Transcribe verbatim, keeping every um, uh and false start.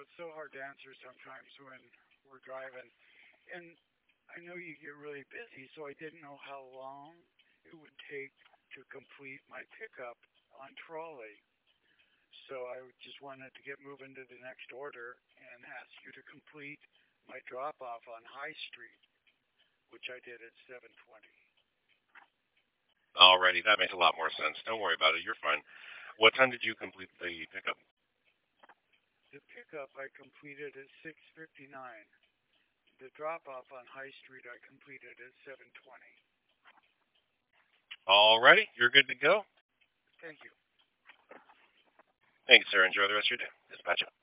it's so hard to answer sometimes when we're driving. And I know you get really busy, so I didn't know how long it would take to complete my pickup on trolley. So I just wanted to get moving to the next order and ask you to complete my drop off on High Street, which I did at seven twenty. Alrighty, that makes a lot more sense. Don't worry about it. You're fine. What time did you complete the pickup? The pickup I completed at six fifty-nine. The drop off on High Street I completed at seven twenty. Alrighty, you're good to go. Thank you. Thanks, sir. Enjoy the rest of your day. Dispatch out.